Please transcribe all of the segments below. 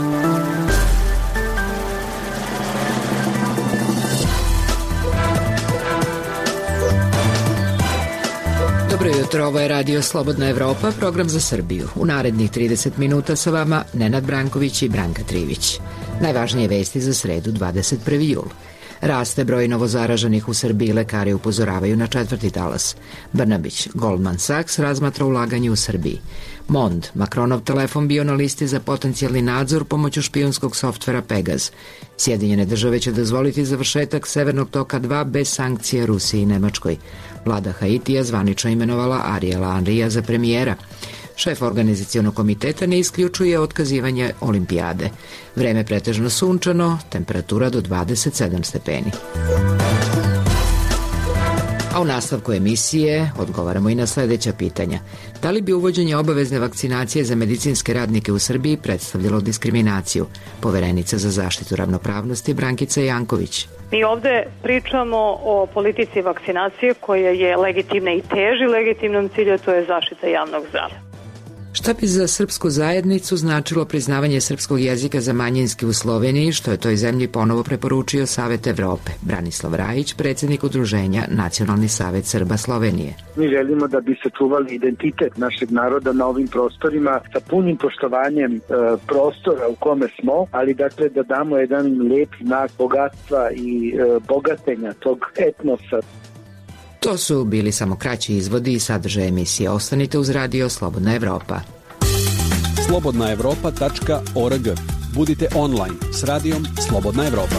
Dobro jutro, ovo je Radio Slobodna Evropa, program za Srbiju. U narednih 30 minuta sa vama Nenad Branković i Branka Trivić. Najvažnije vesti za sredu 21. jul. Raste broj novozaraženih u Srbiji, lekari upozoravaju na četvrti talas. Brnabić, Goldman Sachs razmatra ulaganje u Srbiji. Mond, Macronov telefon bio na listi za potencijalni nadzor pomoću špijunskog softvera Pegaz. Sjedinjene države će dozvoliti završetak Severnog toka 2 bez sankcija Rusiji i Nemačkoj. Vlada Haitija zvanično imenovala Ariela Henrya za premijera. Šef organizacionog komiteta ne isključuje otkazivanje olimpijade. Vreme pretežno sunčano, temperatura do 27 stepeni. A u nastavku emisije odgovaramo i na sledeća pitanja. Da li bi uvođenje obavezne vakcinacije za medicinske radnike u Srbiji predstavljalo diskriminaciju? Poverenica za zaštitu ravnopravnosti Brankica Janković. Mi ovde pričamo o politici vakcinacije koja je legitimna i teži legitimnom cilju, to je zaštita javnog zdravlja. Šta bi za srpsku zajednicu značilo priznavanje srpskog jezika za manjinski u Sloveniji, što je toj zemlji ponovo preporučio Savet Evrope? Branislav Rajić, predsjednik udruženja Nacionalni savet Srba Slovenije. Mi želimo da bi sačuvali identitet našeg naroda na ovim prostorima sa punim poštovanjem prostora u kome smo, ali dakle da damo jedan lep znak bogatstva i bogatenja tog etnosa. To su bili samo kraći izvodi i sadržaj emisije. Ostanite uz Radio Slobodna Evropa. slobodnaevropa.org. Budite online s radijom Slobodna Evropa.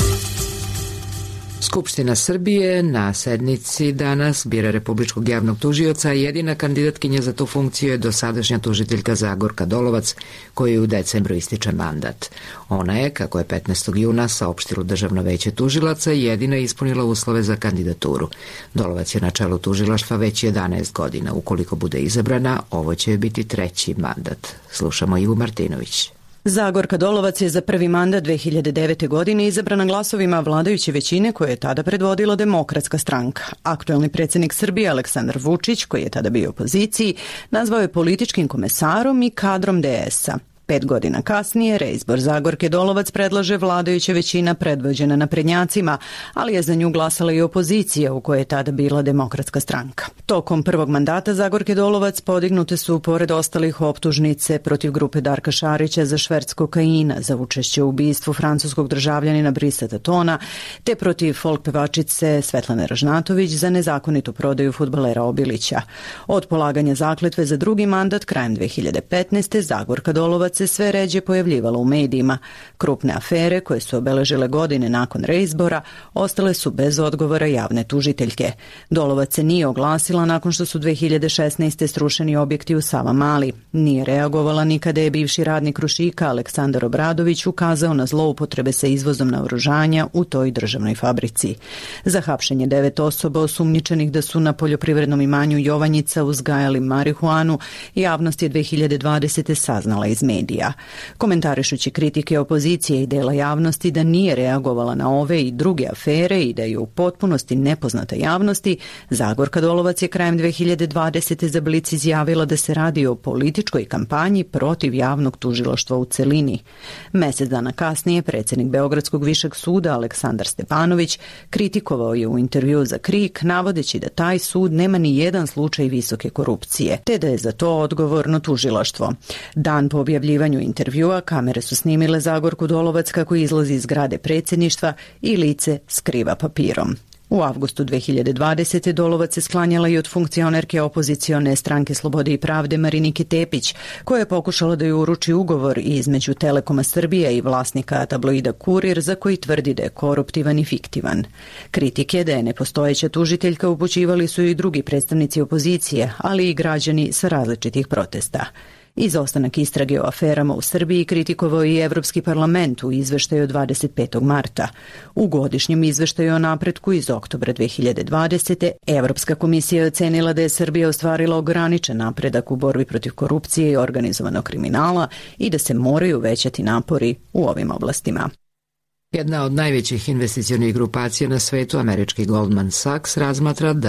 Skupština Srbije na sednici danas bira republičkog javnog tužioca, a jedina kandidatkinja za tu funkciju je dosadašnja tužiteljka Zagorka Dolovac, kojoj u decembru ističe mandat. Ona je, kako je 15. juna saopštilo Državno veće tužilaca, jedina ispunila uslove za kandidaturu. Dolovac je na čelu tužilaštva već 11 godina. Ukoliko bude izabrana, ovo će biti treći mandat. Slušamo Ivu Martinović. Zagorka Dolovac je za prvi mandat 2009. godine izabrana glasovima vladajuće većine koje je tada predvodila Demokratska stranka. Aktuelni predsjednik Srbije Aleksandar Vučić, koji je tada bio u opoziciji, nazvao je političkim komesarom i kadrom DS-a. 5 godina kasnije reizbor Zagorke Dolovac predlaže vladajuća većina predvođena naprednjacima, ali je za nju glasala i opozicija u kojoj je tada bila Demokratska stranka. Tokom prvog mandata Zagorke Dolovac podignute su, pored ostalih, optužnice protiv grupe Darka Šarića za šverc kokaina, za učešće u ubistvu francuskog državljanina Brisa Tatona, te protiv folk pevačice Svetlane Ražnatović za nezakonitu prodaju fudbalera Obilića. Od polaganja zakletve za drugi mandat krajem 2015. Zagorka Dolovac se sve ređe pojavljivala u medijima. Krupne afere koje su obeležile godine nakon reizbora ostale su bez odgovora javne tužiteljke. Dolovac se nije oglasila nakon što su 2016. srušeni objekti u Savamali. Nije reagovala ni kada je bivši radnik Krušika Aleksandar Obradović ukazao na zloupotrebe sa izvozom naoružanja u toj državnoj fabrici. Za hapšenje 9 osoba osumnjičenih da su na poljoprivrednom imanju Jovanjica uzgajali marihuanu, javnost je 2020. saznala iz medija. Komentarišući kritike opozicije i dela javnosti da nije reagovala na ove i druge afere i da je u potpunosti nepoznata javnosti, Zagorka Dolovac je krajem 2020. za Blic izjavila da se radi o političkoj kampanji protiv javnog tužilaštva u celini. Mesec dana kasnije predsjednik Beogradskog višeg suda Aleksandar Stepanović kritikovao je u intervju za KRIK, navodeći da taj sud nema ni jedan slučaj visoke korupcije, te da je za to odgovorno tužilaštvo. Dan po objavljivanju intervjua kamere su snimile Zagorku Dolovac kako izlazi iz zgrade predsjedništva i lice skriva papirom. U avgustu 2020. Dolovac se sklanjala i od funkcionerke opozicione stranke Slobode i pravde Marinike Tepić, koja je pokušala da ju uruči ugovor između Telekoma Srbije i vlasnika tabloida Kurir, za koji tvrdi da je koruptivan i fiktivan. Kritike da je nepostojeća tužiteljka upućivali su i drugi predstavnici opozicije, ali i građani sa različitih protesta. Izostanak istrage o aferama u Srbiji kritikovao i Evropski parlament u izveštaju od 25. marta. U godišnjem izveštaju o napretku iz oktobra 2020. Evropska komisija je ocenila da je Srbija ostvarila ograničen napredak u borbi protiv korupcije i organizovanog kriminala i da se moraju uvećati napori u ovim oblastima. Jedna od najvećih investicionih grupacija na svetu, američki Goldman Sachs, razmatra da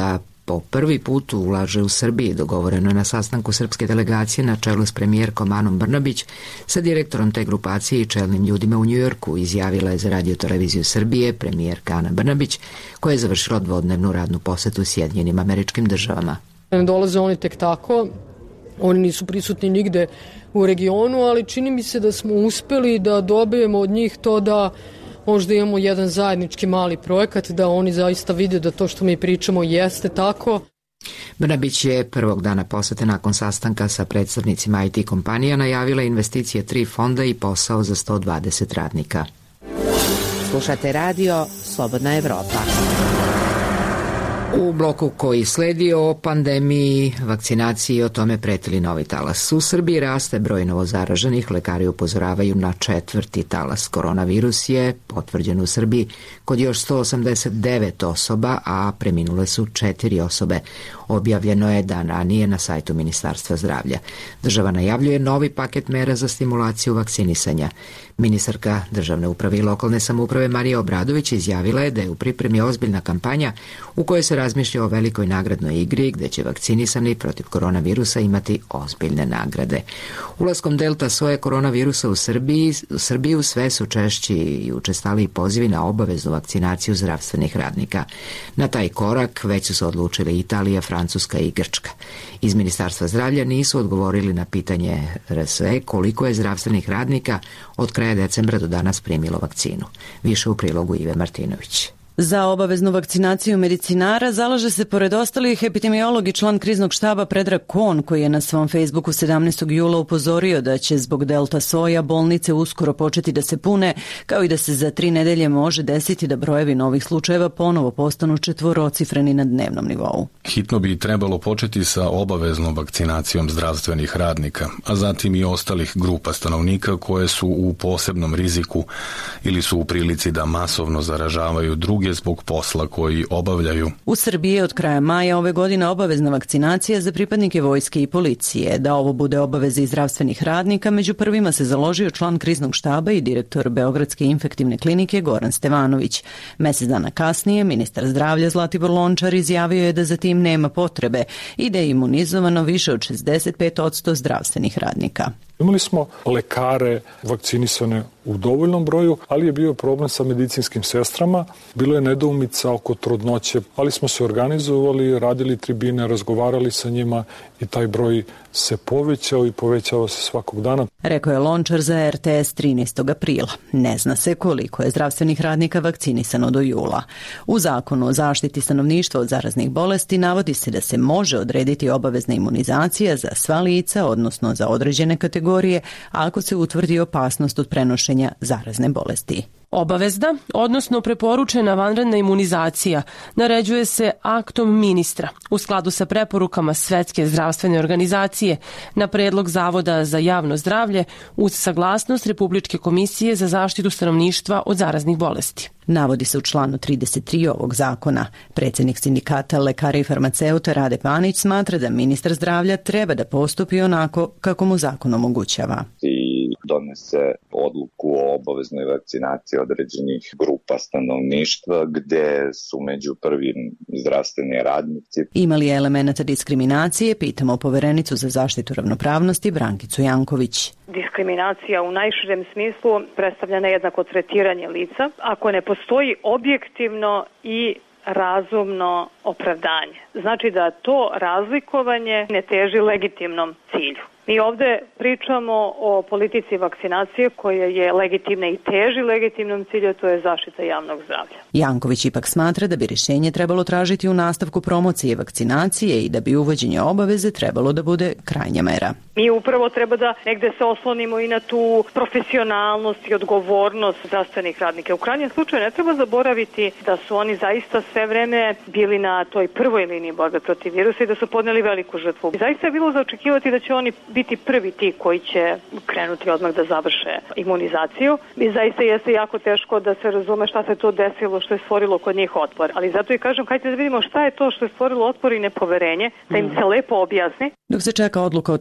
po prvi put ulaže u Srbiji, dogovoreno je na sastanku srpske delegacije na čelu s premijerkom Anom Brnabić sa direktorom te grupacije i čelnim ljudima u Njujorku, izjavila je za Radio televiziju Srbije premijerka Ana Brnabić, koja je završila dvodnevnu radnu posetu Sjedinjenim Američkim Državama. Ne dolaze oni tek tako, oni nisu prisutni nigde u regionu, ali čini mi se da smo uspeli da dobijemo od njih to da možda imamo jedan zajednički mali projekat, da oni zaista vide da to što mi pričamo jeste tako. Brnabić je prvog dana posete nakon sastanka sa predstavnicima IT kompanija najavila investicije 3 fonda i posao za 120 radnika. Slušate radio Slobodna Evropa. U bloku koji sledi o pandemiji, vakcinaciji i o tome pretili novi talas. U Srbiji raste broj novozaraženih, lekari upozoravaju na 4. talas. Koronavirus je potvrđen u Srbiji kod još 189 osoba, a preminule su 4 osobe. Objavljeno je dan ranije na sajtu Ministarstva zdravlja. Država najavljuje novi paket mera za stimulaciju vakcinisanja. Ministarka državne uprave i lokalne samouprave Marija Obradović izjavila je da je u pripremi ozbiljna kampanja u kojoj se razmišlja o velikoj nagradnoj igri gde će vakcinisani protiv koronavirusa imati ozbiljne nagrade. Ulaskom delta soje koronavirusa u Srbiju sve su češći i učestaliji pozivi na obaveznu vakcinaciju zdravstvenih radnika. Na taj korak već su se odlučili Italija, Francuska i Grčka. Iz Ministarstva zdravlja nisu odgovorili na pitanje RSE koliko je zdravstvenih radnika od kraja decembra do danas primilo vakcinu. Više u prilogu Ive Martinović. Za obaveznu vakcinaciju medicinara zalaže se pored ostalih epidemiolog i član kriznog štaba Predrag Kon, koji je na svom Facebooku 17. jula upozorio da će zbog delta soja bolnice uskoro početi da se pune, kao i da se za 3 nedelje može desiti da brojevi novih slučajeva ponovo postanu četvorocifreni na dnevnom nivou. Hitno bi trebalo početi sa obaveznom vakcinacijom zdravstvenih radnika, a zatim i ostalih grupa stanovnika koje su u posebnom riziku ili su u prilici da masovno zaražavaju druge zbog posla koji obavljaju. U Srbiji je od kraja maja ove godine obavezna vakcinacija za pripadnike vojske i policije. Da ovo bude obaveza i zdravstvenih radnika, među prvima se založio član kriznog štaba i direktor Beogradske infektivne klinike Goran Stevanović. Mesec dana kasnije, ministar zdravlja Zlatibor Lončar izjavio je da za tim nema potrebe i da je imunizovano više od 65% zdravstvenih radnika. Imali smo lekare vakcinisane u dovoljnom broju, ali je bio problem sa medicinskim sestrama. Bilo je nedoumica oko trudnoće, ali smo se organizovali, radili tribine, razgovarali sa njima i taj broj se povećao i povećava se svakog dana. Rekao je Lončar za RTS 13. aprila. Ne zna se koliko je zdravstvenih radnika vakcinisano do jula. U Zakonu o zaštiti stanovništva od zaraznih bolesti navodi se da se može odrediti obavezna imunizacija za sva lica, odnosno za određene kategorije, ako se utvrdi opasnost od prenošenja zarazne bolesti. Obavezna, odnosno preporučena vanredna imunizacija, naređuje se aktom ministra u skladu sa preporukama Svetske zdravstvene organizacije na predlog Zavoda za javno zdravlje uz saglasnost Republičke komisije za zaštitu stanovništva od zaraznih bolesti. Navodi se u članu 33 ovog zakona. Predsjednik sindikata lekara i farmaceuta Rade Panić smatra da ministar zdravlja treba da postupi onako kako mu zakon omogućava. Donese odluku o obaveznoj vakcinaciji određenih grupa stanovništva gde su među prvim zdravstveni radnici. Ima li elemenata diskriminacije? Pitamo poverenicu za zaštitu ravnopravnosti Brankicu Janković. Diskriminacija u najširem smislu predstavlja nejednako tretiranje lica ako ne postoji objektivno i razumno opravdanje. Znači da to razlikovanje ne teži legitimnom cilju. Mi ovde pričamo o politici vakcinacije koja je legitimna i teži legitimnom cilju, to je zaštita javnog zdravlja. Janković ipak smatra da bi rješenje trebalo tražiti u nastavku promocije vakcinacije i da bi uvođenje obaveze trebalo da bude krajnja mera. Mi upravo treba da negde se oslonimo i na tu profesionalnost i odgovornost zdravstvenih radnika. U krajnjem slučaju ne treba zaboraviti da su oni zaista sve vreme bili na toj prvoj liniji borbe protiv virusa i da su podneli veliku žrtvu. Zaista je bilo za očekivati da će oni biti prvi ti koji će krenuti odmah da završe imunizaciju. I zaista jeste jako teško da se razume šta se to desilo, što je stvorilo kod njih otpor. Ali zato i kažem, hajde da vidimo šta je to što je stvorilo otpor i nepoverenje, da im se lepo objasni. Dok se čeka odluka o tome hoće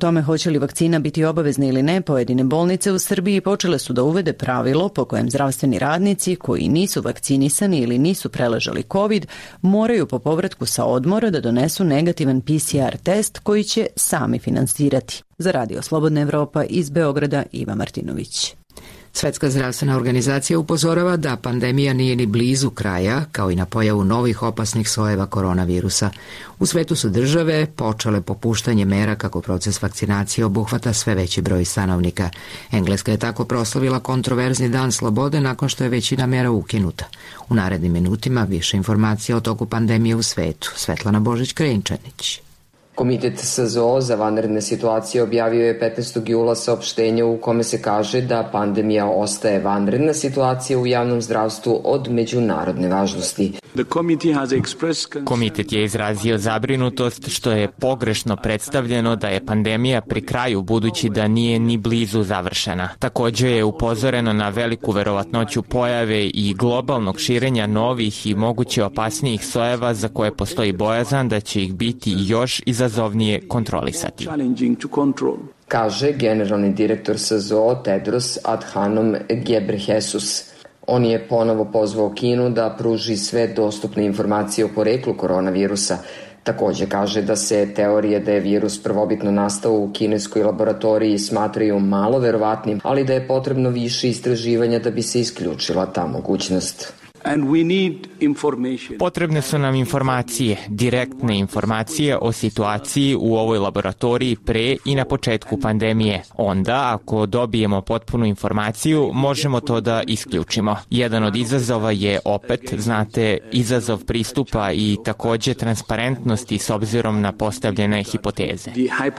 hoće li vakcina biti obavezna ili ne, pojedine bolnice u Srbiji počele su da uvede pravilo po kojem zdravstveni radnici koji nisu vakcinisani ili nisu preležali COVID moraju po povratku sa odmora da donesu negativan PCR test koji će sami finansirati. Za Radio Slobodna Evropa iz Beograda, Iva Martinović. Svetska zdravstvena organizacija upozorava da pandemija nije ni blizu kraja, kao i na pojavu novih opasnih sojeva koronavirusa. U svetu su države počele popuštanje mera kako proces vakcinacije obuhvata sve veći broj stanovnika. Engleska je tako proslavila kontroverzni dan slobode nakon što je većina mera ukinuta. U narednim minutima više informacija o toku pandemije u svetu. Svetlana Božić-Krejnčanić. Komitet SZO za vanredne situacije objavio je 15. jula saopštenje u kome se kaže da pandemija ostaje vanredna situacija u javnom zdravstvu od međunarodne važnosti. Komitet je izrazio zabrinutost što je pogrešno predstavljeno da je pandemija pri kraju budući da nije ni blizu završena. Takođe je upozoreno na veliku verovatnoću pojave i globalnog širenja novih i moguće opasnijih sojeva za koje postoji bojazan da će ih biti još izazovnije kontrolisati. Kaže generalni direktor SZO Tedros Adhanom Ghebreyesus. On je ponovo pozvao Kinu da pruži sve dostupne informacije o poreklu koronavirusa. Takođe kaže da se teorije da je virus prvobitno nastao u kineskoj laboratoriji smatraju malo verovatnim, ali da je potrebno više istraživanja da bi se isključila ta mogućnost. Potrebne su nam informacije, direktne informacije o situaciji u ovoj laboratoriji pre i na početku pandemije. Onda, ako dobijemo potpunu informaciju, možemo to da isključimo. Jedan od izazova je opet, znate, izazov pristupa i takođe transparentnosti s obzirom na postavljene hipoteze.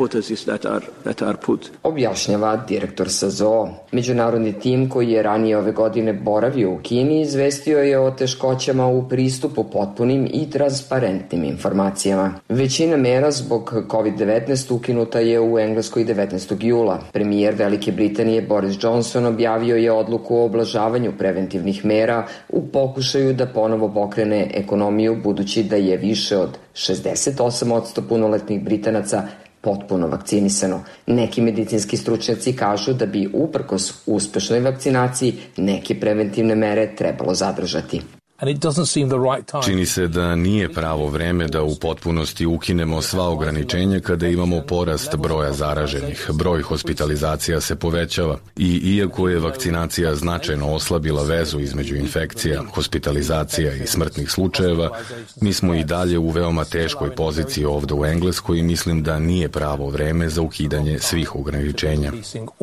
Objašnjava direktor SZO. Međunarodni tim koji je ranije ove godine boravio u Kini izvestio je o teškoćama u pristupu potpunim i transparentnim informacijama. Većina mera zbog COVID-19 ukinuta je u Engleskoj 19. jula. Premijer Velike Britanije Boris Johnson objavio je odluku o oblažavanju preventivnih mera u pokušaju da ponovo pokrene ekonomiju budući da je više od 68% punoletnih Britanaca potpuno vakcinisano. Neki medicinski stručnjaci kažu da bi uprkos uspešnoj vakcinaciji neke preventivne mere trebalo zadržati. Čini se da nije pravo vreme da u potpunosti ukinemo sva ograničenja kada imamo porast broja zaraženih. Broj hospitalizacija se povećava i iako je vakcinacija značajno oslabila vezu između infekcija, hospitalizacija i smrtnih slučajeva, mi smo i dalje u veoma teškoj poziciji ovde u Engleskoj i mislim da nije pravo vreme za ukidanje svih ograničenja.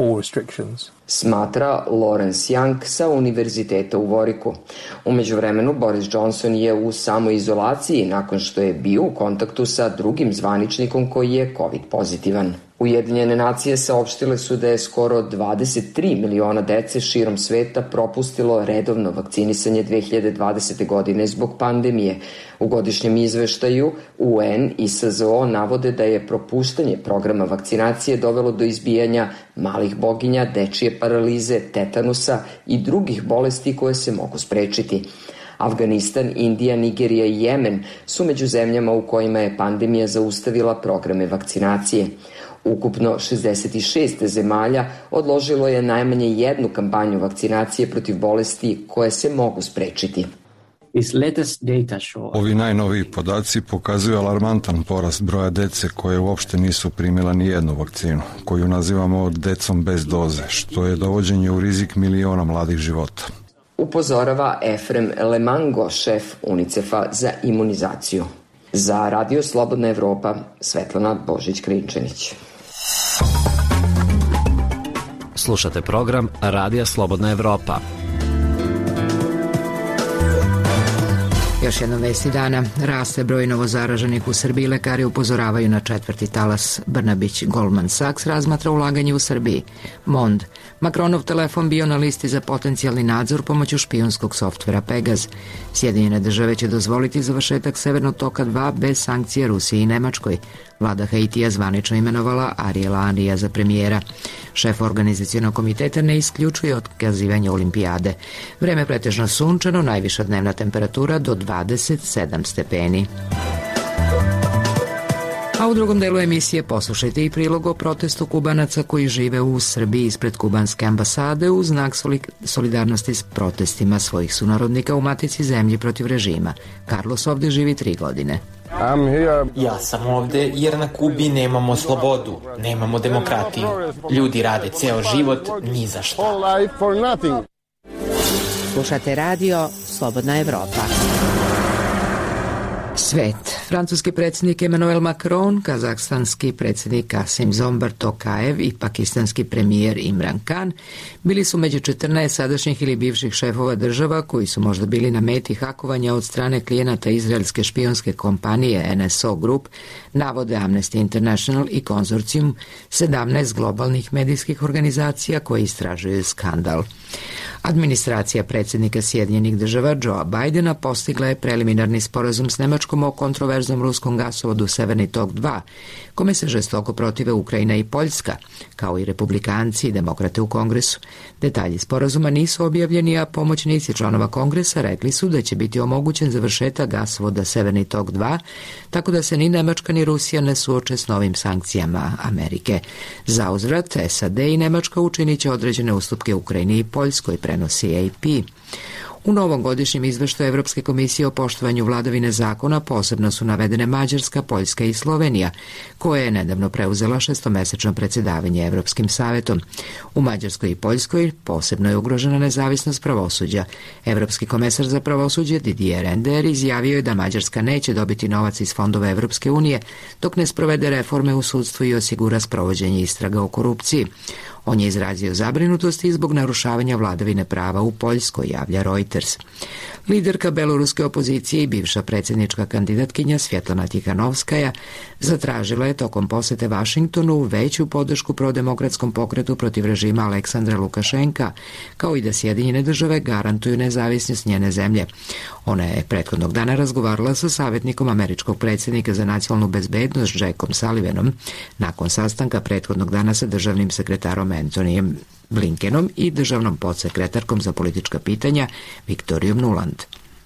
Smatra Lawrence Young sa Univerziteta u Warwicku. U međuvremenu Boris Johnson je u samoizolaciji nakon što je bio u kontaktu sa drugim zvaničnikom koji je COVID pozitivan. Ujedinjene nacije saopštile su da je skoro 23 miliona dece širom sveta propustilo redovno vakcinisanje 2020. godine zbog pandemije. U godišnjem izveštaju UN i SZO navode da je propuštanje programa vakcinacije dovelo do izbijanja malih boginja, dečije paralize, tetanusa i drugih bolesti koje se mogu sprečiti. Afganistan, Indija, Nigerija i Jemen su među zemljama u kojima je pandemija zaustavila programe vakcinacije. Ukupno 66 zemalja odložilo je najmanje jednu kampanju vakcinacije protiv bolesti koje se mogu sprečiti. Ovi najnoviji podaci pokazuju alarmantan porast broja dece koje uopšte nisu primila ni jednu vakcinu, koju nazivamo decom bez doze, što je dovođenje u rizik miliona mladih života. Upozorava Efrem Lemango, šef UNICEF-a za imunizaciju. Za Radio Slobodna Evropa, Svetlana Božić-Krejnčanić. Slušate program Radija Slobodna Evropa. Još jednom vesti dana. Raste broj novozaraženih u Srbiji. Lekari upozoravaju na četvrti talas. Brnabić Goldman Sachs razmatra ulaganje u Srbiji. Mond. Macronov telefon bio na listi za potencijalni nadzor pomoću špijunskog softvera Pegaz. Sjedinjene države će dozvoliti završetak Severnog toka 2 bez sankcije Rusiji i Nemačkoj. Vlada Haitija zvanično imenovala Ariela Anrija za premijera. Šef organizacionog komiteta ne isključuje otkazivanje olimpijade. Vreme pretežno sunčano, najviša dnevna temperatura do 27 stepeni. A A u drugom delu emisije poslušajte i prilog o protestu Kubanaca koji žive u Srbiji ispred kubanske ambasade u znak solidarnosti s protestima svojih sunarodnika u matici zemlji protiv režima. Carlos ovde živi 3 godine. Ja sam ovde jer na Kubi nemamo slobodu, nemamo demokratiju. Ljudi rade ceo život ni za šta. Slušate radio Slobodna Evropa. Svet. Francuski predsjednik Emmanuel Macron, kazahstanski predsjednik Kasim-Zombar Tokajev i pakistanski premijer Imran Khan bili su među 14 sadašnjih ili bivših šefova država koji su možda bili na meti hakovanja od strane klijenata izraelske špijunske kompanije NSO Group, navode Amnesty International i konzorcijum 17 globalnih medijskih organizacija koji istražuju skandal. Administracija predsjednika Sjedinjenih država Joea Bidena postigla je preliminarni sporazum s Nemačkom o kontroverznom ruskom gasovodu Severni tok 2, kome se žestoko protive Ukrajina i Poljska, kao i republikanci i demokrate u Kongresu. Detalji sporazuma nisu objavljeni, a pomoćnici članova Kongresa rekli su da će biti omogućen završetak gasovoda Severni tok 2, tako da se ni Nemačka ni Rusija ne suoče s novim sankcijama Amerike. Za uzvrat, SAD i Nemačka učinit će određene ustupke Ukrajini i Poljskoj, prenosi AP. U novom godišnjem izveštaju Evropske komisije o poštovanju vladavine zakona posebno su navedene Mađarska, Poljska i Slovenija, koja je nedavno preuzela 6-mesečno predsjedavanje Evropskim savetom. U Mađarskoj i Poljskoj posebno je ugrožena nezavisnost pravosuđa. Evropski komesar za pravosuđe Didier Reynders izjavio je da Mađarska neće dobiti novac iz fondova Evropske unije dok ne sprovede reforme u sudstvu i osigura sprovođenje istraga o korupciji. On je izrazio zabrinutost i zbog narušavanja vladavine prava u Poljskoj, javlja Reuters. Liderka beloruske opozicije i bivša predsjednička kandidatkinja Svjetlana Tihanovskaja zatražila je tokom posete Vašingtonu veću podršku prodemokratskom pokretu protiv režima Aleksandra Lukašenka, kao i da Sjedinjene države garantuju nezavisnost njene zemlje. Ona je prethodnog dana razgovarala sa savjetnikom američkog predsjednika za nacionalnu bezbednost Jackom Sullivanom nakon sastanka prethodnog dana sa državnim sekretarom Antonyjem Blinkenom i državnom podsekretarkom za politička pitanja Viktorijom Nuland.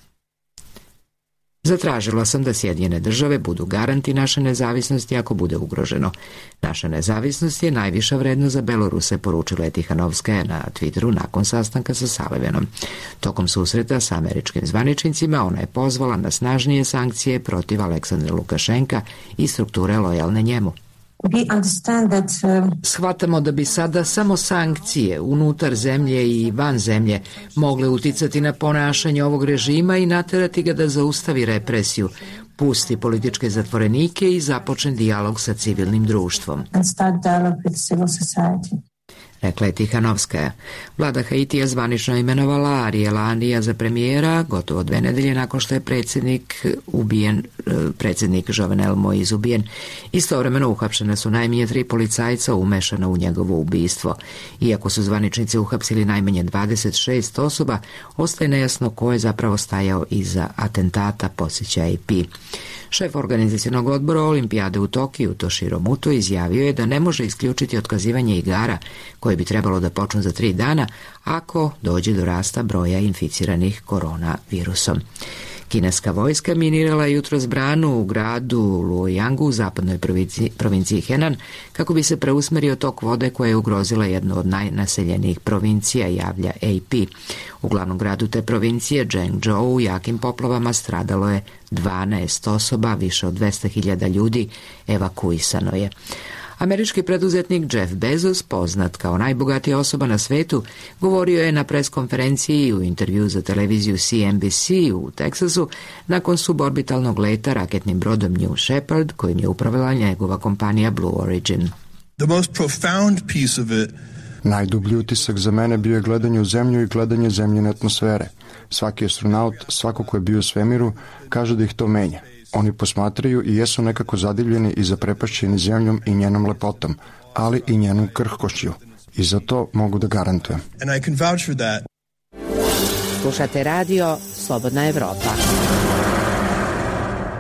Zatražila sam da Sjedinjene države budu garanti naše nezavisnosti ako bude ugroženo. Naša nezavisnost je najviša vrednost za Beloruse, poručila je Tihanovskaja na Twitteru nakon sastanka sa Sullivanom. Tokom susreta sa američkim zvaničnicima ona je pozvala na snažnije sankcije protiv Aleksandra Lukašenka i strukture lojalne njemu. Shvatamo da bi sada samo sankcije unutar zemlje i van zemlje mogle uticati na ponašanje ovog režima i naterati ga da zaustavi represiju, pusti političke zatvorenike i započne dijalog sa civilnim društvom, rekla je Tihanovskaja. Vlada Haitija zvanično imenovala Ariela Anija za premijera gotovo 2 nedelje nakon što je predsjednik Jovenel Moïse ubijen. Istovremeno uhapšene su najmanje 3 policajca umešana u njegovo ubistvo. Iako su zvaničnici uhapsili najmanje 26 osoba, ostaje nejasno ko je zapravo stajao iza atentata, podsjeća AP. Šef organizacionog odbora Olimpijade u Tokiju, Toshiro Muto, izjavio je da ne može isključiti otkazivanje igara koje bi trebalo da počnu za 3 dana ako dođe do rasta broja inficiranih koronavirusom. Kineska vojska minirala jutros branu u gradu Luoyangu u zapadnoj provinciji Henan kako bi se preusmerio tok vode koja je ugrozila jednu od najnaseljenijih provincija, javlja AP. U glavnom gradu te provincije, Zhengzhou, u jakim poplavama stradalo je 12 osoba, više od 200.000 ljudi evakuisano je. Američki preduzetnik Jeff Bezos, poznat kao najbogatija osoba na svetu, govorio je na preskonferenciji i u intervju za televiziju CNBC u Teksasu nakon suborbitalnog leta raketnim brodom New Shepard kojim je upravljala njegova kompanija Blue Origin. Najdublji utisak za mene bio je gledanje u zemlju i gledanje zemljine atmosfere. Svaki astronaut, svako ko je bio u svemiru, kaže da ih to menja. Oni posmatraju i jesu nekako zadivljeni i zaprepašćeni zemljom i njenom lepotom, ali i njenom krhkošću. I za to mogu da garantujem. Slušate radio Slobodna Evropa.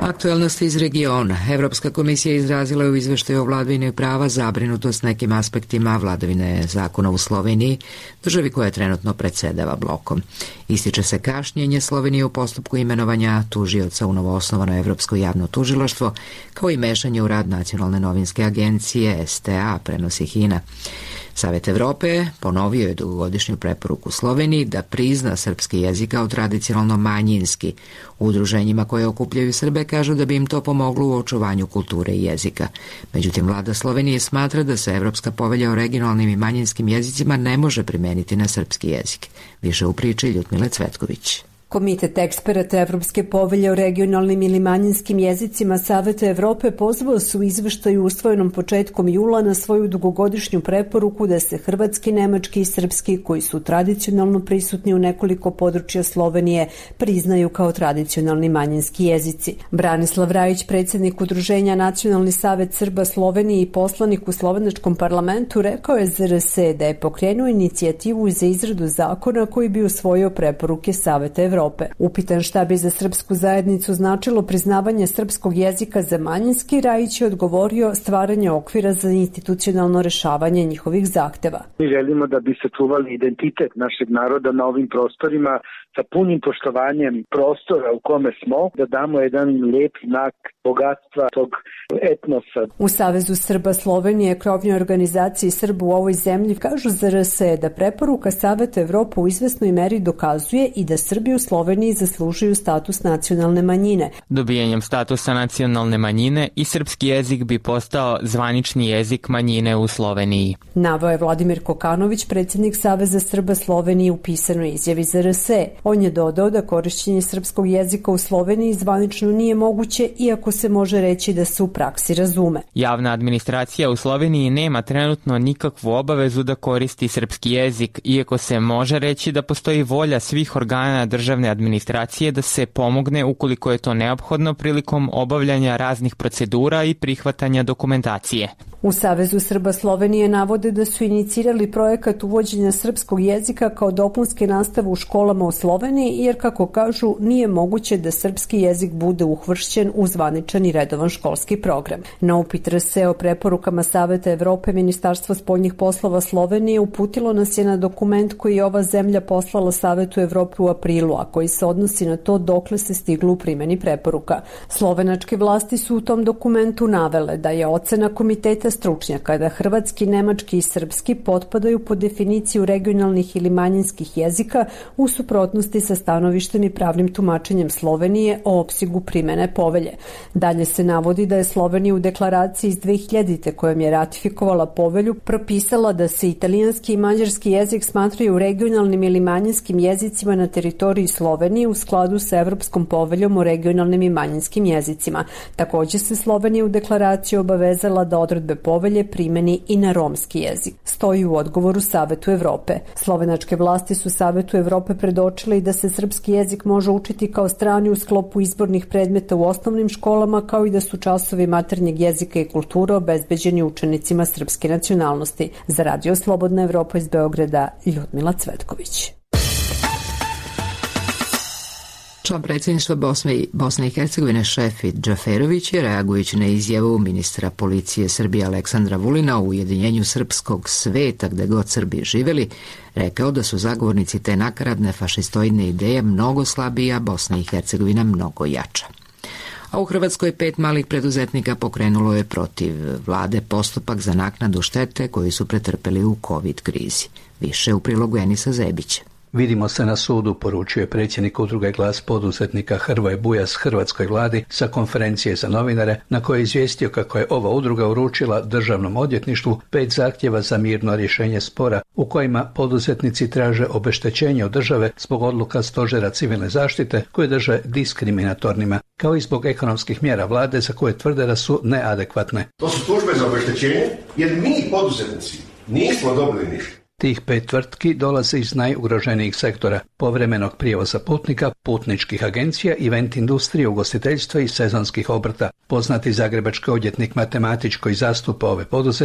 Aktuelnosti iz regiona. Evropska komisija izrazila je u izveštaju o vladavini prava zabrinutost nekim aspektima vladavine zakona u Sloveniji, državi koja trenutno predsedava blokom. Ističe se kašnjenje Slovenije u postupku imenovanja tužioca u novoosnovano Evropsko javno tužilaštvo, kao i mešanje u rad Nacionalne novinske agencije STA, prenosi HINA. Savet Evrope ponovio je dugogodišnju preporuku Sloveniji da prizna srpski jezik kao tradicionalno manjinski. U udruženjima koje okupljaju Srbe kažu da bi im to pomoglo u očuvanju kulture i jezika. Međutim, vlada Slovenije smatra da se Evropska povelja o regionalnim i manjinskim jezicima ne može primeniti na srpski jezik. Više u priči Ljudmile Cvetković. Komitet eksperata Evropske povelje o regionalnim ili manjinskim jezicima Saveta Evrope pozvao su u izveštaju usvojenom početkom jula na svoju dugogodišnju preporuku da se hrvatski, nemački i srpski, koji su tradicionalno prisutni u nekoliko područja Slovenije, priznaju kao tradicionalni manjinski jezici. Branislav Rajić, predsjednik Udruženja Nacionalni savet Srba Slovenije i poslanik u slovenačkom parlamentu, rekao je ZRS da je pokrenuo inicijativu za izradu zakona koji bi usvojio preporuke Saveta Evrope. Upitan šta bi za srpsku zajednicu značilo priznavanje srpskog jezika za manjinski, Rajić je odgovorio stvaranje okvira za institucionalno rešavanje njihovih zahteva. Mi želimo da bi sačuvali identitet našeg naroda na ovim prostorima sa punim poštovanjem prostora u kome smo, da damo jedan lep znak bogatstva tog etnosa. U Savezu Srba Slovenije, krovnoj organizaciji Srba u ovoj zemlji, kažu ZRS da preporuka Saveta Evrope u izvesnoj meri dokazuje i da Srbi u Sloveniji zaslužuju status nacionalne manjine. Dobijanjem statusa nacionalne manjine i srpski jezik bi postao zvanični jezik manjine u Sloveniji. Naveo je Vladimir Kokanović, predsjednik Saveza Srba Slovenije u pisanoj izjavi ZRS. On je dodao da korišćenje srpskog jezika u Sloveniji zvanično nije moguće, iako se može reći da se u praksi razume. Javna administracija u Sloveniji nema trenutno nikakvu obavezu da koristi srpski jezik, iako se može reći da postoji volja svih organa državne administracije da se pomogne ukoliko je to neophodno prilikom obavljanja raznih procedura i prihvatanja dokumentacije. U Savezu Srba Slovenije navode da su inicirali projekat uvođenja srpskog jezika kao dopunske nastave u školama u Sloveniji, jer, kako kažu, nije moguće da srpski jezik bude uvršćen u zvaničan i redovan školski program. Na upit RS o preporukama Saveta Evrope, Ministarstvo spoljnih poslova Slovenije uputilo nas je na dokument koji je ova zemlja poslala Savetu Evrope u aprilu, a koji se odnosi na to dokle se stiglo u primjeni preporuka. Slovenačke vlasti su u tom dokumentu navele da je ocena komiteta stručnjaka da hrvatski, nemački i srpski potpadaju pod definiciju regionalnih ili manjinskih jezika u suprotnosti sa stanovištem i pravnim tumačenjem Slovenije o opsegu primene povelje. Dalje se navodi da je Slovenija u deklaraciji iz 2000. kojom je ratifikovala povelju propisala da se italijanski i mađarski jezik smatraju regionalnim ili manjinskim jezicima na teritoriji Slovenije u skladu sa Evropskom poveljom o regionalnim i manjinskim jezicima. Također se Slovenija u deklaraciji obavezala da odredbe povelje primeni i na romski jezik. Stoji u odgovoru Savetu Evrope. Slovenačke vlasti su Savetu Evrope predočili da se srpski jezik može učiti kao strani u sklopu izbornih predmeta u osnovnim školama, kao i da su časovi maternjeg jezika i kulture obezbeđeni učenicima srpske nacionalnosti. Za Radio Slobodna Evropa iz Beograda, Ljudmila Cvetković. Član predsjedništva Bosne i Hercegovine Šefik Džaferović je, reagujući na izjavu ministra policije Srbije Aleksandra Vulina u ujedinjenju srpskog sveta gde god Srbi živeli, rekao da su zagovornici te nakaradne fašistoidne ideje mnogo slabiji, a Bosna i Hercegovina mnogo jača. A u Hrvatskoj 5 malih preduzetnika pokrenulo je protiv vlade postupak za naknadu štete koji su pretrpeli u COVID krizi. Više u prilogu Enisa Zebića. Vidimo se na sudu, poručuje predsjednik udruge Glas poduzetnika Hrvoje Bujas hrvatskoj vladi sa konferencije za novinare, na kojoj je izvijestio kako je ova udruga uručila državnom odvjetništvu 5 zahtjeva za mirno rješenje spora u kojima poduzetnici traže obeštećenje od države zbog odluka Stožera civilne zaštite koje drže diskriminatornima, kao i zbog ekonomskih mjera vlade za koje tvrde da su neadekvatne. To su tužbe za obeštećenje jer mi poduzetnici nismo dobili ništa. Tih 5 tvrtki dolaze iz najugroženijih sektora: povremenog prijevoza putnika, putničkih agencija, event industrije, ugostiteljstva i sezonskih obrta. Poznati zagrebački odvjetnik Matematić koji zastupa ove poduzetnike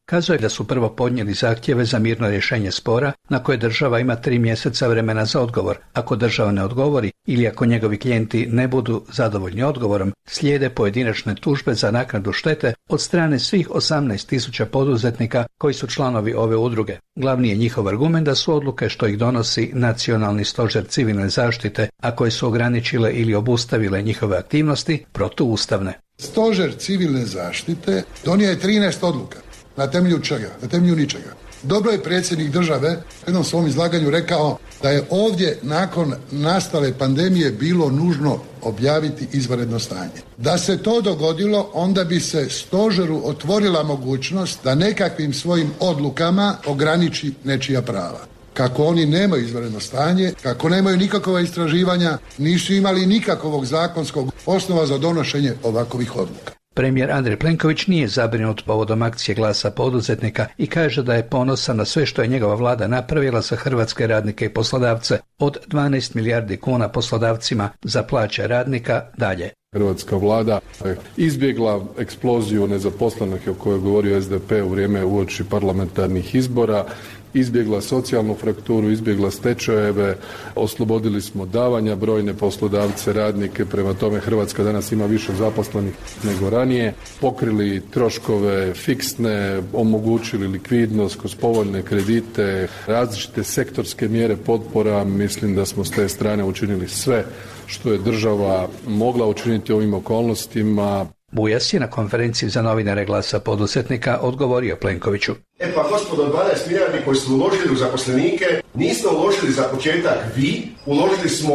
kazao je da su prvo podnijeli zahtjeve za mirno rješenje spora na koje država ima 3 mjeseca vremena za odgovor. Ako država ne odgovori ili ako njegovi klijenti ne budu zadovoljni odgovorom, slijede pojedinačne tužbe za naknadu štete od strane svih 18.000 poduzetnika koji su članovi ove udruge. Glavni je njihov argument da su odluke što ih donosi Nacionalni stožer civilne zaštite, a koje su ograničile ili obustavile njihove aktivnosti, protuustavne. Stožer civilne zaštite donio je 13 odluka. Na temelju čega? Na temelju ničega. Dobro je predsjednik države u jednom svom izlaganju rekao da je ovdje nakon nastale pandemije bilo nužno objaviti izvanredno stanje. Da se to dogodilo, onda bi se stožeru otvorila mogućnost da nekakvim svojim odlukama ograniči nečija prava. Kako oni nemaju izvanredno stanje, kako nemaju nikakva istraživanja, nisu imali nikakvog zakonskog osnova za donošenje ovakvih odluka. Premijer Andrej Plenković nije zabrinut povodom akcije Glasa poduzetnika i kaže da je ponosan na sve što je njegova vlada napravila za hrvatske radnike i poslodavce, od 12 milijardi kuna poslodavcima za plaće radnika dalje. Hrvatska vlada je izbjegla eksploziju nezaposlenih o kojoj je govorio SDP u vrijeme uoči parlamentarnih izbora, izbjegla socijalnu frakturu, izbjegla stečajeve, oslobodili smo davanja brojne poslodavce, radnike, prema tome Hrvatska danas ima više zaposlenih nego ranije, pokrili troškove fiksne, omogućili likvidnost kroz povoljne kredite, različite sektorske mjere potpora, mislim da smo s te strane učinili sve što je država mogla učiniti u ovim okolnostima. Bujas je na konferenciji za novinare Glasa poduzetnika odgovorio Plenkoviću. Pa gospodo, 12 milijardi koji smo uložili u zaposlenike, nismo uložili za početak vi, uložili smo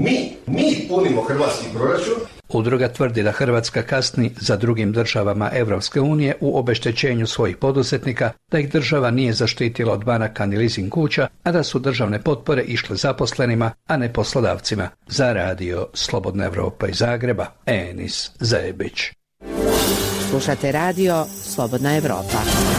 mi punimo hrvatski proračun. Udruga tvrdi da Hrvatska kasni za drugim državama Europske unije u obeštećenju svojih poduzetnika, da ih država nije zaštitila od banaka ni leasing kuća, a da su državne potpore išle zaposlenima, a ne poslodavcima. Za radio Slobodna Evropa iz Zagreba, Enis Zebić. Slušate radio Slobodna Evropa.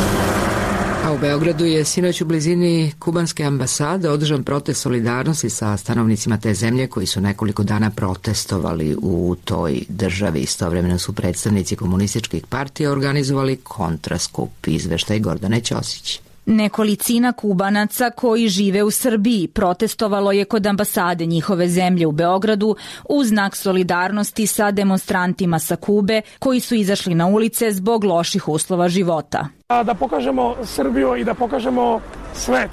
A u Beogradu je sinoć u blizini kubanske ambasade održan protest solidarnosti sa stanovnicima te zemlje koji su nekoliko dana protestovali u toj državi. Istovremeno su predstavnici komunističkih partija organizovali kontraskup. Izveštaj Gordane Ćosić. Nekolicina Kubanaca koji žive u Srbiji protestovalo je kod ambasade njihove zemlje u Beogradu u znak solidarnosti sa demonstrantima sa Kube koji su izašli na ulice zbog loših uslova života. Da pokažemo Srbiju i da pokažemo svet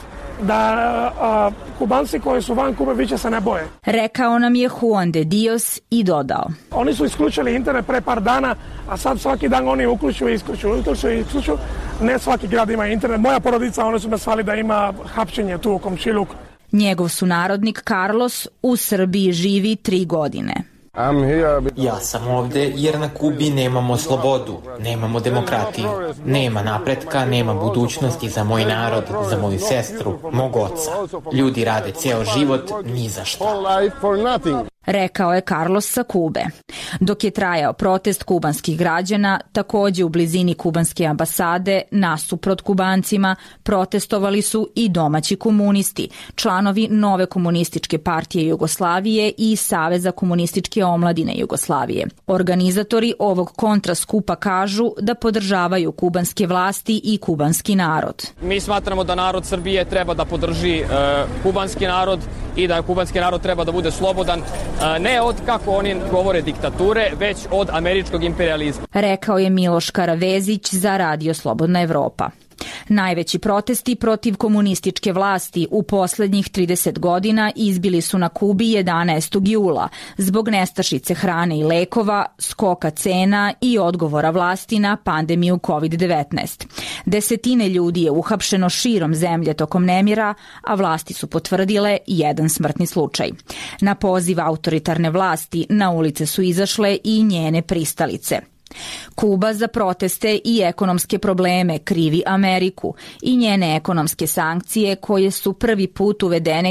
da Kubanci koji su van Kube više se ne boje. Rekao nam je Juan de Dios i dodao. Oni su isključili internet pre par dana, a sad svaki dan oni uključuju i isključuju. Ne svaki grad ima internet. Moja porodica, oni su me zvali da ima hapšenje tu u komšiluku. Njegov sunarodnik Carlos u Srbiji živi 3 godine. Ja sam ovde jer na Kubi nemamo slobodu, nemamo demokratiju, nema napretka, nema budućnosti za moj narod, za moju sestru, mog oca. Ljudi rade ceo život ni za šta. Rekao je Carlos sa Kube. Dok je trajao protest kubanskih građana, takođe u blizini kubanske ambasade, nasuprot Kubancima, protestovali su i domaći komunisti, članovi Nove komunističke partije Jugoslavije i Saveza komunističke omladine Jugoslavije. Organizatori ovog kontraskupa kažu da podržavaju kubanske vlasti i kubanski narod. Mi smatramo da narod Srbije treba da podrži kubanski narod i da kubanski narod treba da bude slobodan, ne od, kako oni govore, diktature, već od američkog imperializma. Rekao je Miloš Karavezić za radio Slobodna Evropa. Najveći protesti protiv komunističke vlasti u poslednjih 30 godina izbili su na Kubi 11. jula zbog nestašice hrane i lekova, skoka cena i odgovora vlasti na pandemiju COVID-19. Desetine ljudi je uhapšeno širom zemlje tokom nemira, a vlasti su potvrdile 1 smrtni slučaj. Na poziv autoritarne vlasti na ulice su izašle i njene pristalice. Kuba za proteste i ekonomske probleme krivi Ameriku i njene ekonomske sankcije koje su prvi put uvedene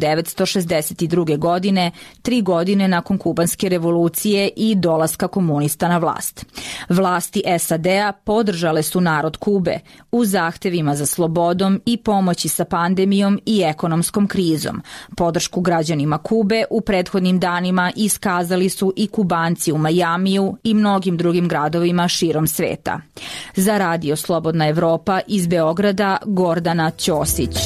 1962. godine, 3 godine nakon kubanske revolucije i dolaska komunista na vlast. Vlasti SAD-a podržale su narod Kube u zahtevima za slobodom i pomoći sa pandemijom i ekonomskom krizom. Podršku građanima Kube u prethodnim danima iskazali su i Kubanci u Majamiju i mnogim drugim 7 gradovima širom sveta. Za Radio Slobodna Evropa iz Beograda Gordana Ćosić.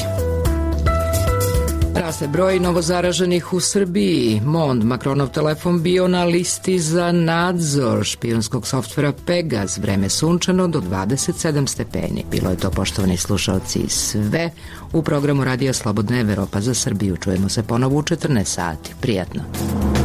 Raste broj novozaraženih u Srbiji. Mond, Makronov telefon bio na listi za nadzor špijunskog softvera Pegas. Vreme sunčano do 27 stepeni. Bilo je to, poštovani slušalci, sve u programu Radija Slobodna Evropa za Srbiju. Čujemo se ponovo u 14 sati. Prijatno.